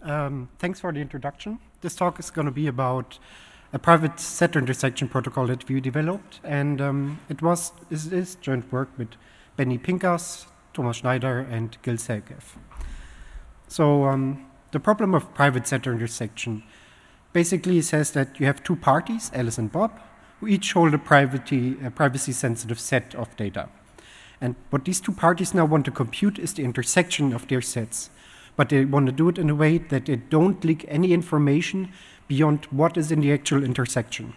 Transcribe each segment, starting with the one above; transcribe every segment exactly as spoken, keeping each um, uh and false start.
Um, thanks for the introduction. This talk is going to be about a private set intersection protocol that we developed, and um, it was it is joint work with Benny Pincas, Thomas Schneider, and Gil Selkev. So um, the problem of private set intersection basically says that you have two parties, Alice and Bob, who each hold a privacy, a privacy-sensitive set of data. And what these two parties now want to compute is the intersection of their sets. But they want to do it in a way that they don't leak any information beyond what is in the actual intersection.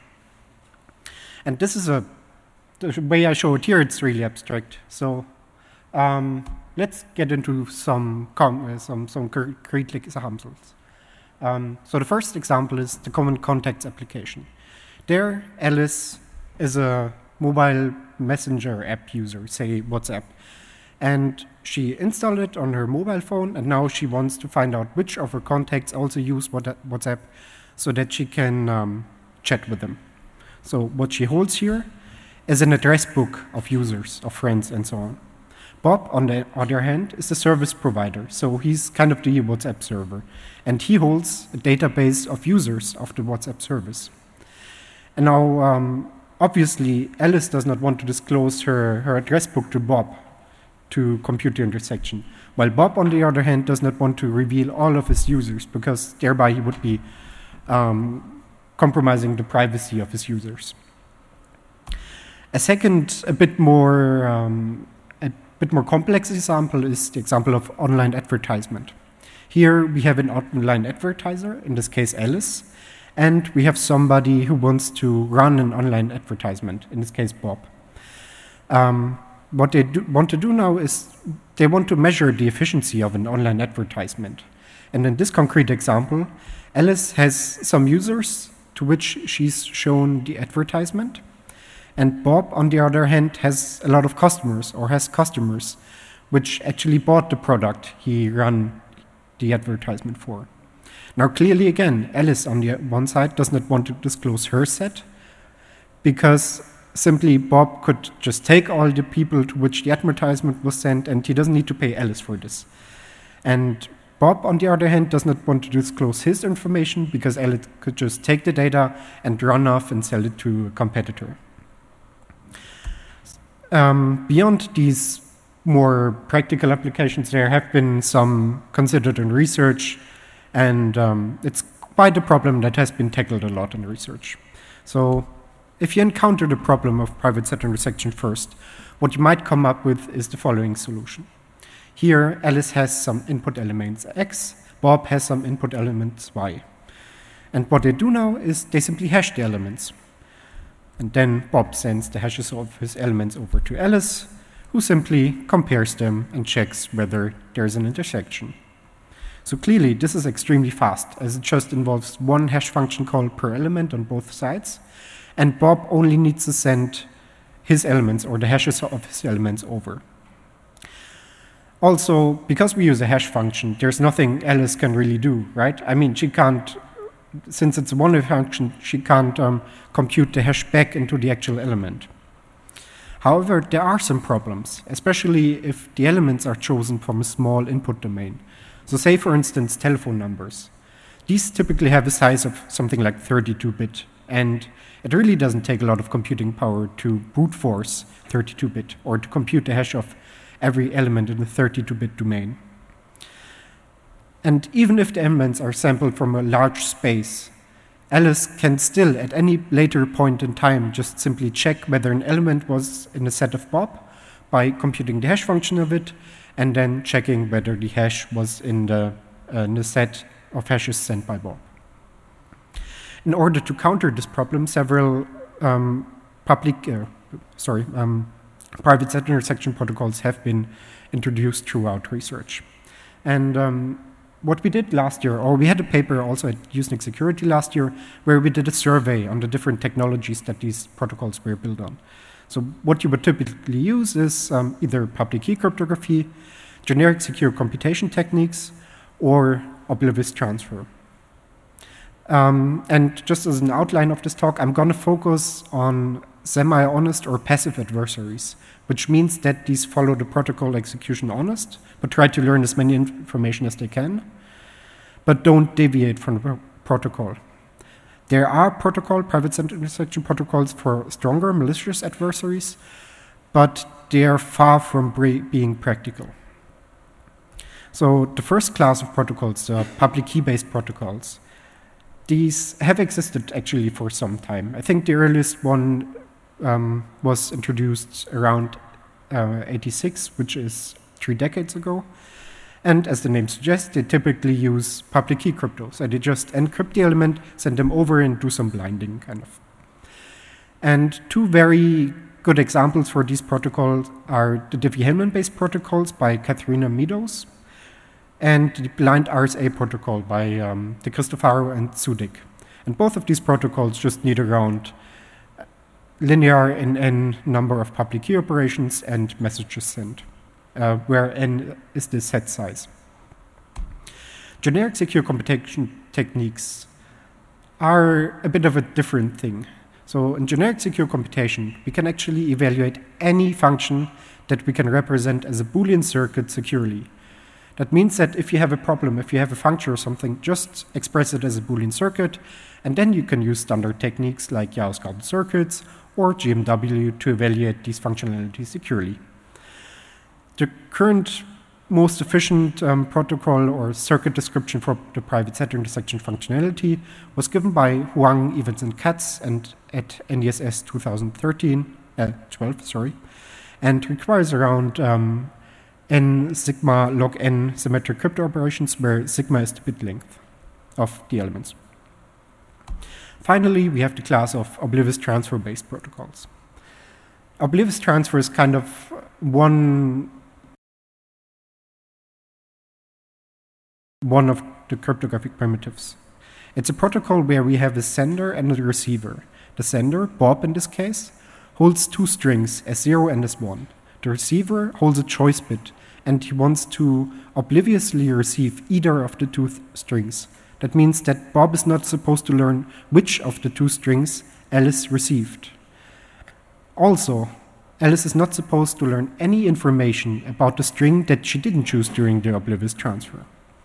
And this is a, the way I show it here, it's really abstract. So um, let's get into some, com uh, some, some concrete examples. Um, so the first example is the common contacts application. There, Alice is a mobile messenger app user, say WhatsApp. And she installed it on her mobile phone, and now she wants to find out which of her contacts also use WhatsApp so that she can um, chat with them. So what she holds here is an address book of users, of friends, and so on. Bob, on the other hand, is the service provider, so he's kind of the WhatsApp server. And he holds a database of users of the WhatsApp service. And now, um, obviously, Alice does not want to disclose her, her address book to Bob to compute the intersection, while Bob, on the other hand, does not want to reveal all of his users, because thereby he would be um, compromising the privacy of his users. A second, a bit more, um, a bit more complex example is the example of online advertisement. Here we have an online advertiser, in this case Alice, and we have somebody who wants to run an online advertisement, in this case Bob. Um, what they do, want to do now is they want to measure the efficiency of an online advertisement. And in this concrete example, Alice has some users to which she's shown the advertisement, and Bob, on the other hand, has a lot of customers, or has customers, which actually bought the product he ran the advertisement for. Now, clearly, again, Alice, on the one side, does not want to disclose her set, because simply Bob could just take all the people to which the advertisement was sent, and he doesn't need to pay Alice for this. And Bob, on the other hand, does not want to disclose his information, because Alice could just take the data and run off and sell it to a competitor. Um, beyond these more practical applications, there have been some considered in research, and um, it's quite a problem that has been tackled a lot in research. So if you encounter the problem of private set intersection first, what you might come up with is the following solution. Here, Alice has some input elements X, Bob has some input elements Y. And what they do now is they simply hash the elements. And then Bob sends the hashes of his elements over to Alice, who simply compares them and checks whether there's an intersection. So clearly, this is extremely fast, as it just involves one hash function call per element on both sides, and Bob only needs to send his elements, or the hashes of his elements, over. Also, because we use a hash function, there's nothing Alice can really do, right? I mean, she can't, since it's a one-way function, she can't um, compute the hash back into the actual element. However, there are some problems, especially if the elements are chosen from a small input domain. So say, for instance, telephone numbers. These typically have a size of something like thirty-two bit, and it really doesn't take a lot of computing power to brute force thirty-two bit, or to compute the hash of every element in the thirty-two bit domain. And even if the elements are sampled from a large space, Alice can still, at any later point in time, just simply check whether an element was in the set of Bob by computing the hash function of it, and then checking whether the hash was in the, uh, in the set of hashes sent by Bob. In order to counter this problem, several um, public, uh, sorry, um, private set intersection protocols have been introduced throughout research. And um, what we did last year, or we had a paper also at Usenix Security last year, where we did a survey on the different technologies that these protocols were built on. So what you would typically use is um, either public key cryptography, generic secure computation techniques, or oblivious transfer. Um, and just as an outline of this talk, I'm going to focus on semi-honest or passive adversaries, which means that these follow the protocol execution honest, but try to learn as many information as they can. but don't deviate from the protocol. There are protocol, private-centered intersection protocols for stronger malicious adversaries, but they are far from being practical. So the first class of protocols, the public key-based protocols, these have existed actually for some time. I think the earliest one um, was introduced around uh, eighty-six, which is three decades ago. And as the name suggests, they typically use public key crypto. So they just encrypt the element, send them over, and do some blinding, kind of. And two very good examples for these protocols are the Diffie-Hellman-based protocols by Katharina Meadows and the blind R S A protocol by um, De Cristofaro and Sudik. And both of these protocols just need around linear in n number of public key operations and messages sent, uh, where n is the set size. Generic secure computation techniques are a bit of a different thing. So in generic secure computation, we can actually evaluate any function that we can represent as a Boolean circuit securely. That means that if you have a problem, if you have a function or something, just express it as a Boolean circuit, and then you can use standard techniques like Jarisch-Garden circuits or G M W to evaluate these functionalities securely. The current most efficient um, protocol or circuit description for the private set intersection functionality was given by Huang, Evans, and Katz and at N D S S two thousand thirteen, uh, twelve, sorry, and requires around um, n sigma log n symmetric crypto operations, where sigma is the bit length of the elements. Finally, we have the class of oblivious transfer-based protocols. Oblivious transfer is kind of one one of the cryptographic primitives. It's a protocol where we have a sender and a receiver. The sender, Bob in this case, holds two strings, S zero and S one. The receiver holds a choice bit, and he wants to obliviously receive either of the two th strings. That means that Bob is not supposed to learn which of the two strings Alice received. Also, Alice is not supposed to learn any information about the string that she didn't choose during the oblivious transfer.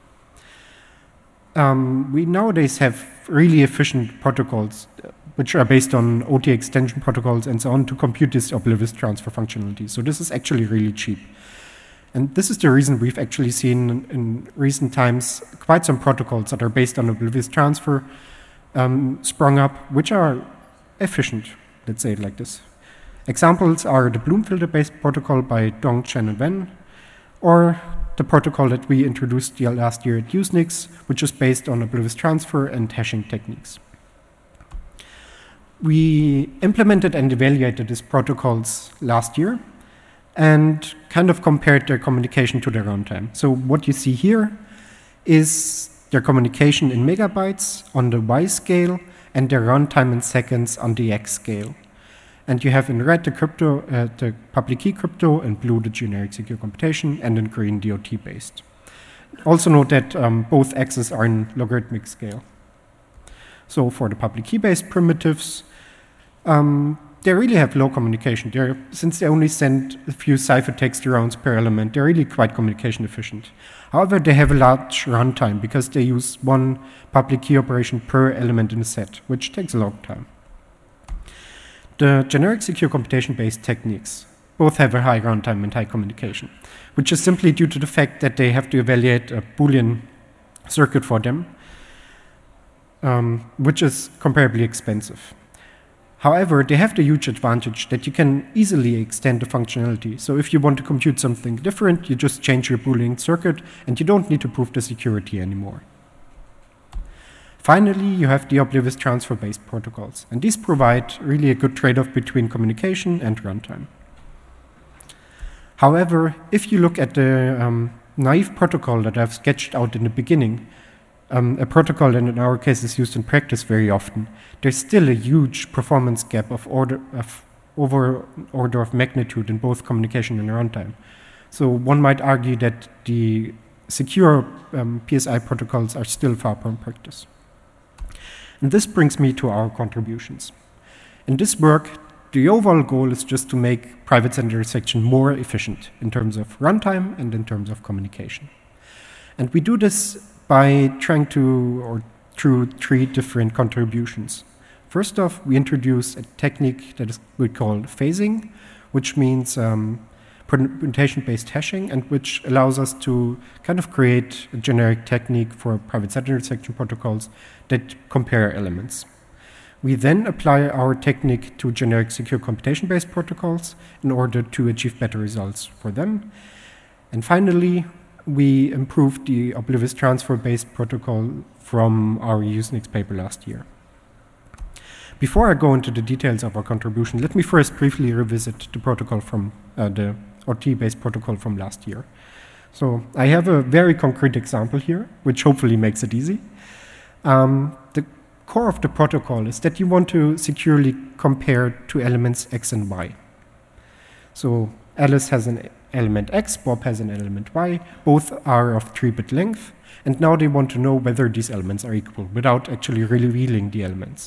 Um, we nowadays have really efficient protocols which are based on O T extension protocols and so on to compute this oblivious transfer functionality. So this is actually really cheap. And this is the reason we've actually seen in, in recent times quite some protocols that are based on oblivious transfer um, sprung up, which are efficient, let's say it like this. Examples are the Bloom-filter-based protocol by Dong, Chen, and Wen, or the protocol that we introduced last year at Usenix, which is based on oblivious transfer and hashing techniques. We implemented and evaluated these protocols last year and kind of compared their communication to their runtime. So what you see here is their communication in megabytes on the Y scale and their runtime in seconds on the X scale. And you have in red the crypto, uh, the public key crypto, in blue the generic secure computation, and in green D O T based. Also note that um, both X's are in logarithmic scale. So for the public key based primitives, um, they really have low communication. They're, since they only send a few ciphertext rounds per element, they're really quite communication efficient. However, they have a large runtime because they use one public key operation per element in a set, which takes a long time. The generic secure computation-based techniques both have a high runtime and high communication, which is simply due to the fact that they have to evaluate a Boolean circuit for them, um, which is comparably expensive. However, they have the huge advantage that you can easily extend the functionality. So if you want to compute something different, you just change your Boolean circuit, and you don't need to prove the security anymore. Finally, you have the oblivious transfer-based protocols, and these provide really a good trade-off between communication and runtime. However, if you look at the um, naive protocol that I've sketched out in the beginning, um, a protocol that in our case is used in practice very often, there's still a huge performance gap of order of over order of magnitude in both communication and runtime. So one might argue that the secure um, P S I protocols are still far from practice. And this brings me to our contributions. In this work, the overall goal is just to make private set intersection more efficient in terms of runtime and in terms of communication. And we do this by trying to, or through three different contributions. First off, we introduce a technique that is we call phasing, which means um, permutation-based hashing, and which allows us to kind of create a generic technique for private set intersection protocols that compare elements. We then apply our technique to generic secure computation-based protocols in order to achieve better results for them. And finally, we improved the oblivious transfer-based protocol from our Usenix paper last year. Before I go into the details of our contribution, let me first briefly revisit the protocol from uh, the O T-based protocol from last year. So I have a very concrete example here, which hopefully makes it easy. Um, the core of the protocol is that you want to securely compare two elements x and y. So Alice has an element x, Bob has an element y, both are of three bit length, and now they want to know whether these elements are equal without actually revealing the elements.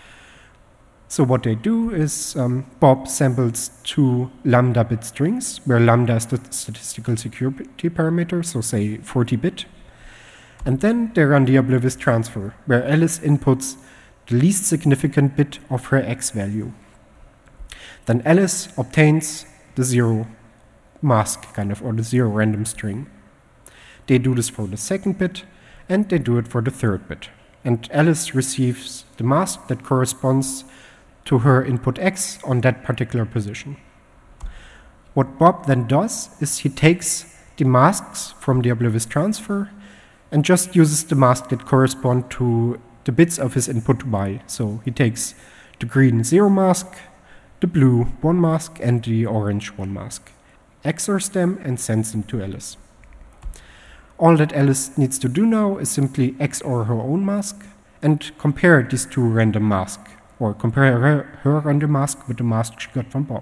So what they do is um, Bob samples two lambda bit strings, where lambda is the statistical security parameter, so say forty bit. And then they run the oblivious transfer, where Alice inputs the least significant bit of her x value. Then Alice obtains the zero mask, kind of, or the zero random string. They do this for the second bit, and they do it for the third bit. And Alice receives the mask that corresponds to her input x on that particular position. What Bob then does is he takes the masks from the oblivious transfer and just uses the mask that correspond to the bits of his input y. So he takes the green zero mask, the blue one mask, and the orange one mask, X O Rs them, and sends them to Alice. All that Alice needs to do now is simply X O R her own mask and compare these two random masks, or compare her, her random mask with the mask she got from Bob.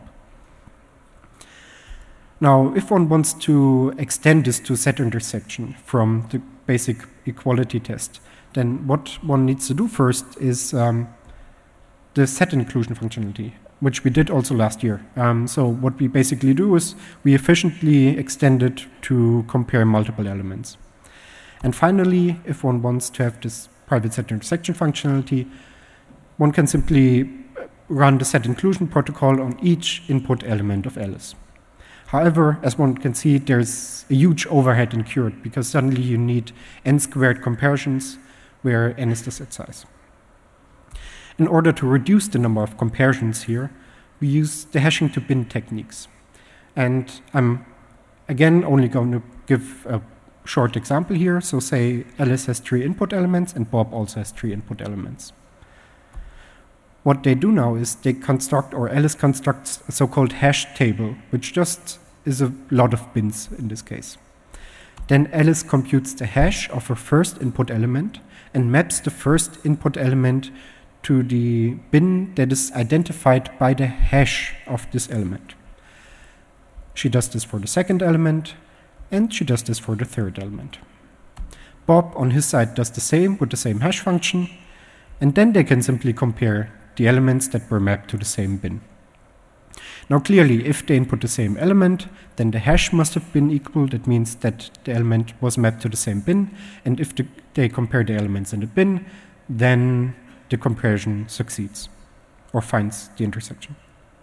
Now, if one wants to extend this to set intersection from the basic equality test, then what one needs to do first is um, the set inclusion functionality, which we did also last year. Um, so what we basically do is we efficiently extend it to compare multiple elements. And finally, if one wants to have this private set intersection functionality, one can simply run the set inclusion protocol on each input element of Alice. However, as one can see, there's a huge overhead incurred because suddenly you need n squared comparisons where n is the set size. In order to reduce the number of comparisons here, we use the hashing to bin techniques. And I'm again only going to give a short example here. So say Alice has three input elements and Bob also has three input elements. What they do now is they construct, or Alice constructs, a so-called hash table, which just is a lot of bins in this case. Then Alice computes the hash of her first input element and maps the first input element to the bin that is identified by the hash of this element. She does this for the second element, and she does this for the third element. Bob, on his side, does the same with the same hash function, and then they can simply compare the elements that were mapped to the same bin. Now clearly, if they input the same element, then the hash must have been equal. That means that the element was mapped to the same bin, and if the, they compare the elements in the bin, then the comparison succeeds, or finds the intersection.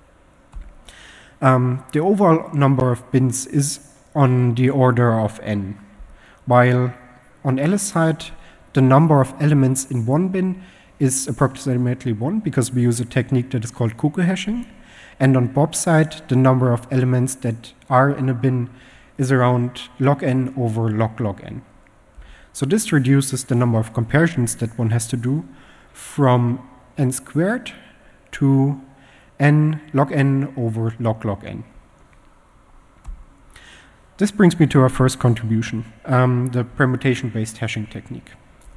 Um, the overall number of bins is on the order of n, while on Alice's side, the number of elements in one bin is approximately one, because we use a technique that is called cuckoo hashing. And on Bob's side, the number of elements that are in a bin is around log n over log log n. So this reduces the number of comparisons that one has to do from n squared to n log n over log log n. This brings me to our first contribution, um, the permutation-based hashing technique.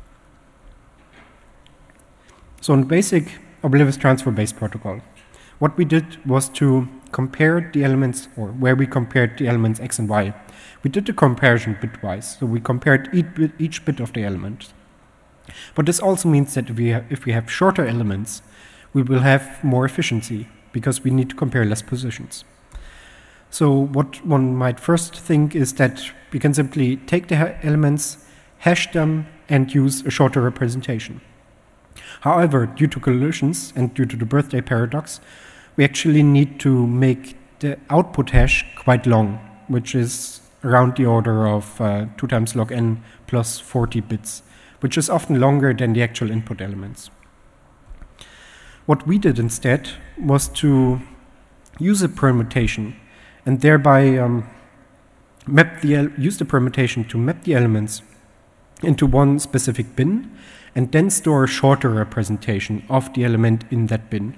So in the basic oblivious transfer-based protocol, what we did was to compare the elements, or where we compared the elements x and y. We did the comparison bitwise, so we compared each bit, each bit of the element. But this also means that if we, have, if we have shorter elements, we will have more efficiency, because we need to compare less positions. So what one might first think is that we can simply take the elements, hash them, and use a shorter representation. However, due to collisions and due to the birthday paradox, we actually need to make the output hash quite long, which is around the order of uh, two times log n plus forty bits, which is often longer than the actual input elements. What we did instead was to use a permutation and thereby um, map the use the permutation to map the elements into one specific bin and then store a shorter representation of the element in that bin.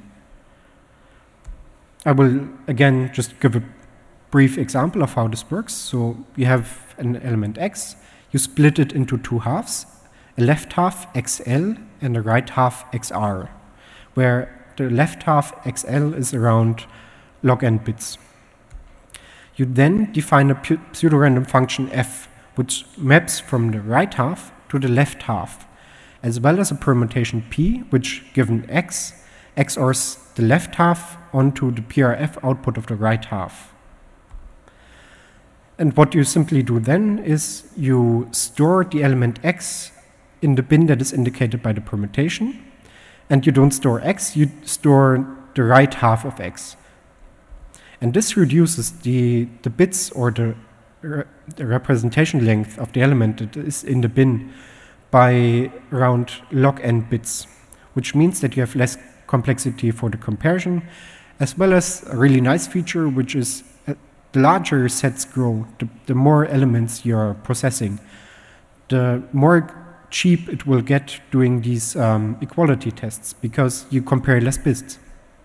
I will again just give a brief example of how this works. So you have an element x, you split it into two halves, a left half xl and a right half xr, where the left half xl is around log n bits. You then define a pseudorandom function f, which maps from the right half to the left half, as well as a permutation p, which given x, X O Rs the left half onto the P R F output of the right half. And what you simply do then is you store the element x in the bin that is indicated by the permutation, and you don't store x, you store the right half of x. And this reduces the, the bits or the, re the representation length of the element that is in the bin by around log n bits, which means that you have less complexity for the comparison, as well as a really nice feature, which is uh, the larger sets grow, the, the more elements you're processing, the more cheap it will get doing these um, equality tests, because you compare less bits.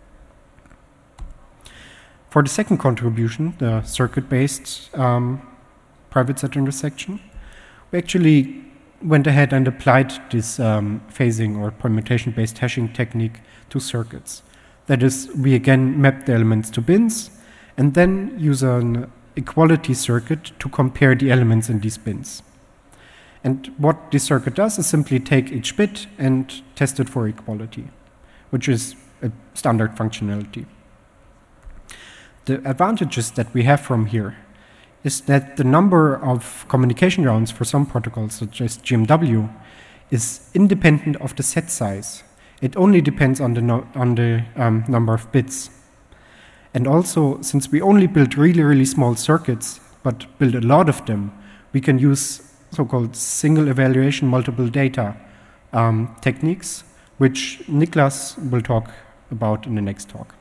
For the second contribution, the circuit-based um, private set intersection, we actually went ahead and applied this um, phasing or permutation-based hashing technique to circuits. That is, we again map the elements to bins and then use an equality circuit to compare the elements in these bins. And what this circuit does is simply take each bit and test it for equality, which is a standard functionality. The advantages that we have from here is that the number of communication rounds for some protocols, such as G M W, is independent of the set size. It only depends on the, no on the um, number of bits. And also, since we only build really, really small circuits, but build a lot of them, we can use so-called single evaluation multiple data um, techniques, which Niklas will talk about in the next talk.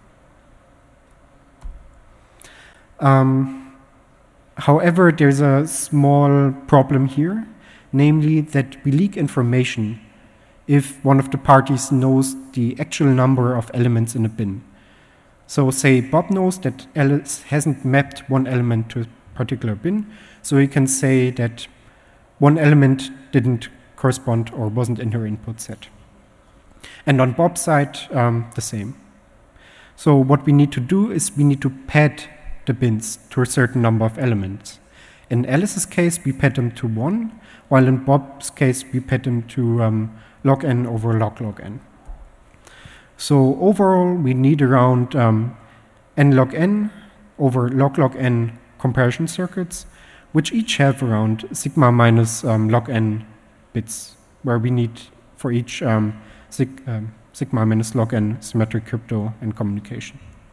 Um, however, there's a small problem here, namely that we leak information if one of the parties knows the actual number of elements in a bin. So say Bob knows that Alice hasn't mapped one element to a particular bin, so he can say that one element didn't correspond or wasn't in her input set. And on Bob's side, um, the same. So what we need to do is we need to pad the bins to a certain number of elements. In Alice's case, we pad them to one, while in Bob's case, we pad them to um, log n over log log n. So overall, we need around um, n log n over log log n comparison circuits, which each have around sigma minus um, log n bits, where we need for each um, sig um, sigma minus log n symmetric crypto and communication.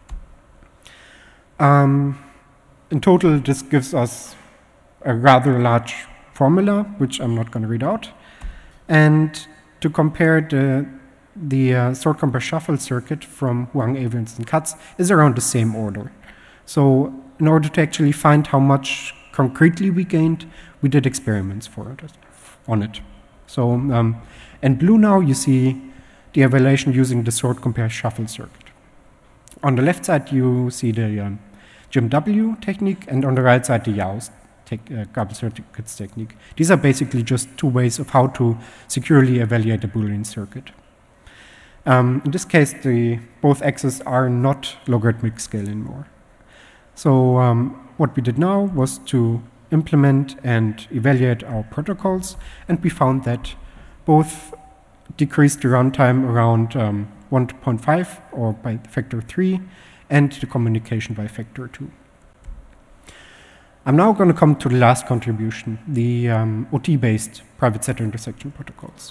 Um, in total, this gives us a rather large formula, which I'm not going to read out. And to compare the, the uh, sort compare shuffle circuit from Huang, Evans, and Katz is around the same order. So in order to actually find how much concretely we gained, we did experiments for it, on it. So um, in blue now, you see the evaluation using the sort compare shuffle circuit. On the left side, you see the um, G M W technique, and on the right side, the Yau's uh, Gabel circuits technique. These are basically just two ways of how to securely evaluate a Boolean circuit. Um, in this case, the both x's are not logarithmic scale anymore. So um, what we did now was to implement and evaluate our protocols, and we found that both decreased the runtime around um, one point five or by factor three, and the communication by factor two. I'm now going to come to the last contribution, the um, O T-based private set intersection protocols.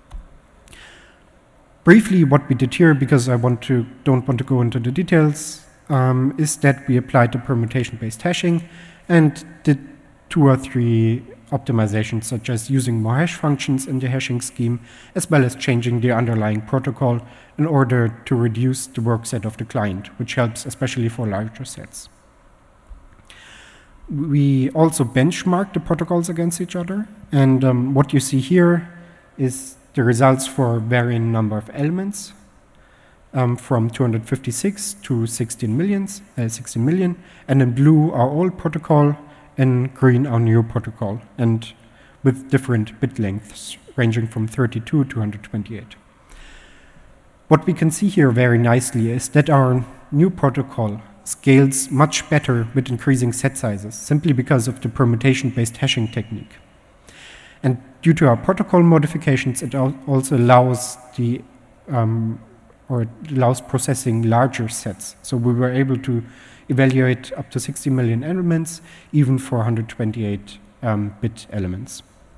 Briefly, what we did here, because I want to, don't want to go into the details, um, is that we applied the permutation-based hashing and did two or three optimizations, such as using more hash functions in the hashing scheme, as well as changing the underlying protocol in order to reduce the work set of the client, which helps especially for larger sets. We also benchmark the protocols against each other, and um, what you see here is the results for varying number of elements, um, from two hundred fifty-six to sixteen million, uh, sixteen million, and in blue our old protocol, in green our new protocol, and with different bit lengths ranging from thirty-two to one hundred twenty-eight. What we can see here very nicely is that our new protocol scales much better with increasing set sizes, simply because of the permutation-based hashing technique. And due to our protocol modifications, it al also allows the um, or it allows processing larger sets. So we were able to evaluate up to sixty million elements, even for one hundred twenty-eight um, bit elements.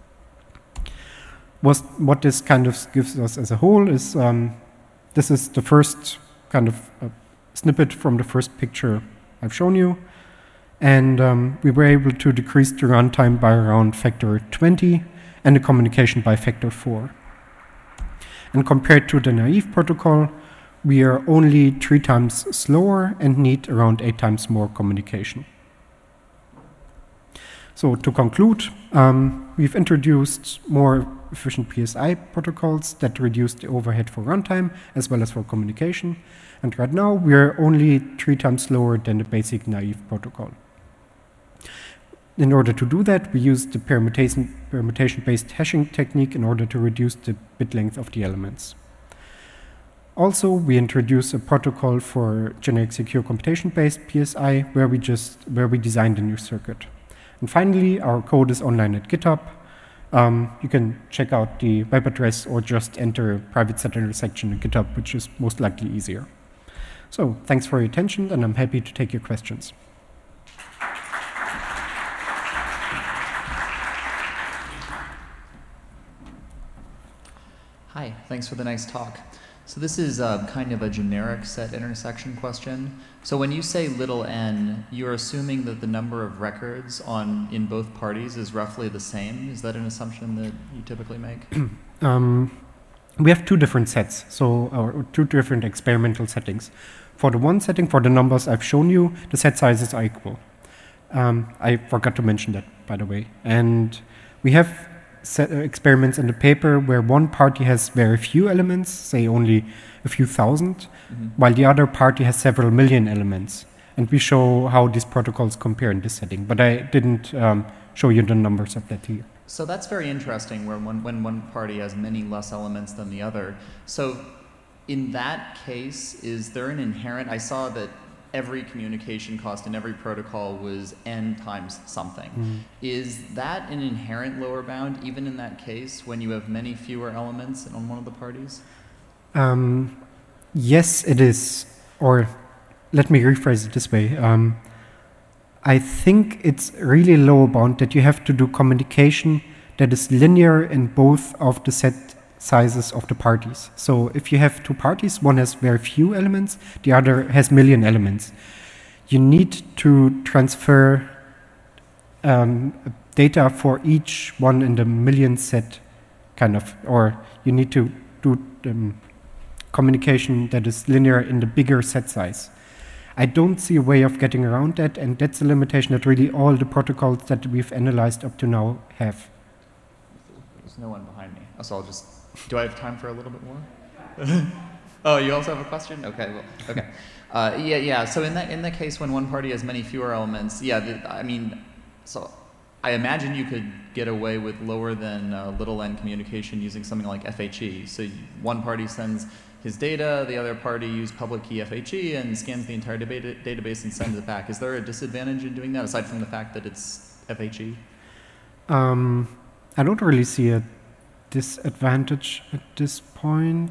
Was, what this kind of gives us as a whole is, um, this is the first kind of uh, snippet from the first picture I've shown you. And um, we were able to decrease the runtime by around factor twenty and the communication by factor four. And compared to the naive protocol, we are only three times slower and need around eight times more communication. So to conclude, um, we've introduced more efficient P S I protocols that reduce the overhead for runtime as well as for communication. And right now, we're only three times slower than the basic naive protocol. In order to do that, we use the permutation, permutation-based hashing technique in order to reduce the bit length of the elements. Also, we introduce a protocol for generic secure computation-based P S I, where we just where we designed a new circuit. And finally, our code is online at GitHub. Um, you can check out the web address or just enter private set intersection in GitHub, which is most likely easier. So, thanks for your attention, and I'm happy to take your questions. Hi, thanks for the nice talk. So this is uh, kind of a generic set intersection question. So when you say little n, you're assuming that the number of records on in both parties is roughly the same? Is that an assumption that you typically make? um, we have two different sets, so or two different experimental settings. For the one setting, for the numbers I've shown you, the set sizes are equal. Um, I forgot to mention that, by the way. And we have set, uh, experiments in the paper where one party has very few elements, say only a few thousand, mm-hmm. while the other party has several million elements. And we show how these protocols compare in this setting. But I didn't um, show you the numbers of that here. So that's very interesting, where when, when one party has many less elements than the other. So in that case, is there an inherent, I saw that every communication cost in every protocol was n times something. Mm. Is that an inherent lower bound, even in that case, when you have many fewer elements on one of the parties? Um, yes, it is. Or let me rephrase it this way. Um, I think it's really lower bound that you have to do communication that is linear in both of the set sizes of the parties. So if you have two parties, one has very few elements, the other has million elements. You need to transfer um, data for each one in the million set, kind of, or you need to do um, communication that is linear in the bigger set size. I don't see a way of getting around that, and that's a limitation that really all the protocols that we've analyzed up to now have. There's no one behind me, so I'll just, do I have time for a little bit more? Oh, you also have a question? Okay, well, okay. Uh, yeah, yeah, so in that, in that case when one party has many fewer elements, yeah, the, I mean, so I imagine you could get away with lower than uh, little n communication using something like F H E. So one party sends his data, the other party uses public key F H E and scans the entire data database and sends it back. Is there a disadvantage in doing that, aside from the fact that it's F H E? Um, I don't really see a disadvantage at this point.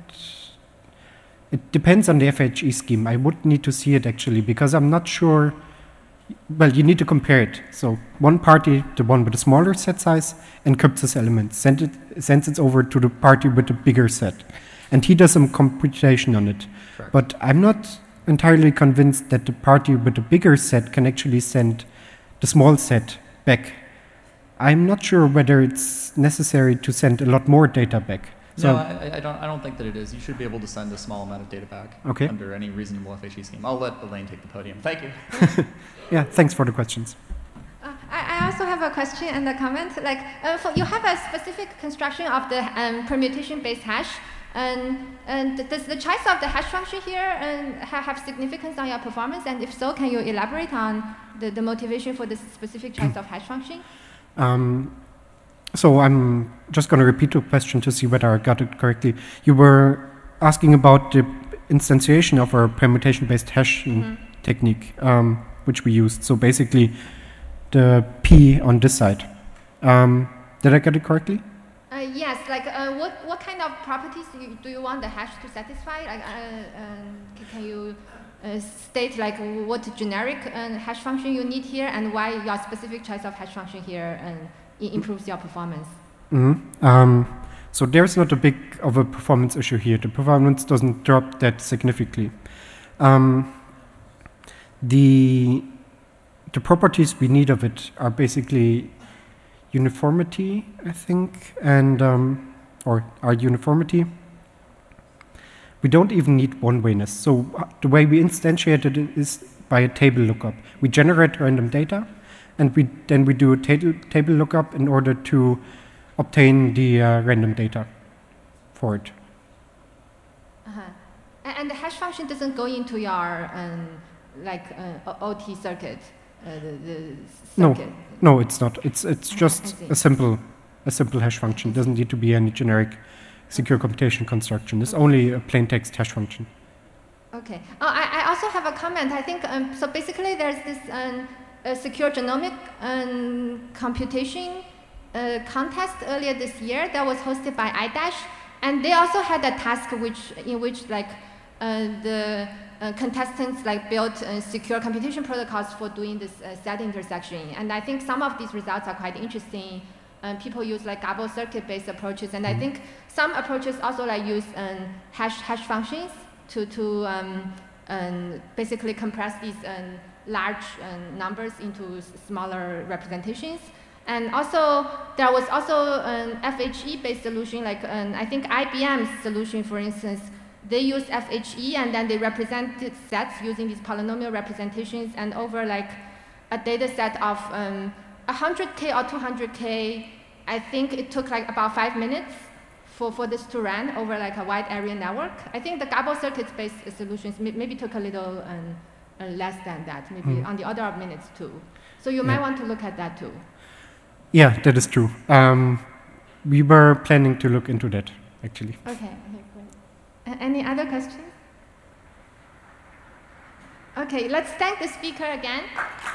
It depends on the F H E scheme. I would need to see it actually, because I'm not sure well, you need to compare it. So one party, the one with a smaller set size, encrypts this element, send it, sends it over to the party with a bigger set. And he does some computation on it. Correct. But I'm not entirely convinced that the party with the bigger set can actually send the small set back. I'm not sure whether it's necessary to send a lot more data back. So no, I, I don't. I don't think that it is. You should be able to send a small amount of data back okay. under any reasonable F H E scheme. I'll let Elaine take the podium. Thank you. Yeah, thanks for the questions. Uh, I, I also have a question and a comment. Like, uh, for, you have a specific construction of the um, permutation-based hash, and, and does the choice of the hash function here um, ha have significance on your performance? And if so, can you elaborate on the, the motivation for this specific choice of hash function? Um, so I'm just going to repeat the question to see whether I got it correctly. You were asking about the instantiation of our permutation-based hashing mm-hmm. technique, um, which we used. So basically, the P on this side. Um, did I get it correctly? Uh, yes. Like, uh, what what kind of properties do you, do you want the hash to satisfy? Like, uh, um, can you uh, state like what generic uh, hash function you need here, and why your specific choice of hash function here um, improves your performance? Mm-hmm. um, so there's not a big of a performance issue here. The performance doesn't drop that significantly. Um, the the properties we need of it are basically uniformity, I think, and um, or our uniformity. We don't even need one-wayness. So uh, the way we instantiate it is by a table lookup. We generate random data, and we then we do a table table lookup in order to obtain the uh, random data for it. Uh-huh. And, and the hash function doesn't go into your um, like uh, O T circuit. Uh, the, the circuit. No, no, it's not. It's it's uh-huh, just a simple a simple hash function. It doesn't need to be any generic secure computation construction. It's okay. Only a plain text hash function. Okay. Oh, I, I also have a comment. I think um, so. Basically, there's this um, a secure genomic um, computation uh, contest earlier this year that was hosted by iDash, and they also had a task which in which like uh, the uh, contestants like built uh, secure computation protocols for doing this uh, set intersection. And I think some of these results are quite interesting. Um, people use like Gabor circuit-based approaches, and I think some approaches also like use um, hash hash functions to to um, um, basically compress these um, large um, numbers into s smaller representations. And also there was also an F H E-based solution, like um, I think I B M's solution, for instance. They use F H E and then they represented sets using these polynomial representations, and over like a data set of um, one hundred K or two hundred K, I think it took like about five minutes for, for this to run over like a wide area network. I think the Gabor circuit-based solutions maybe took a little um, uh, less than that, maybe mm. on the order of minutes too. So you yeah. might want to look at that too. Yeah, that is true. Um, we were planning to look into that, actually. Okay, okay, great. Uh, any other questions? Okay, let's thank the speaker again.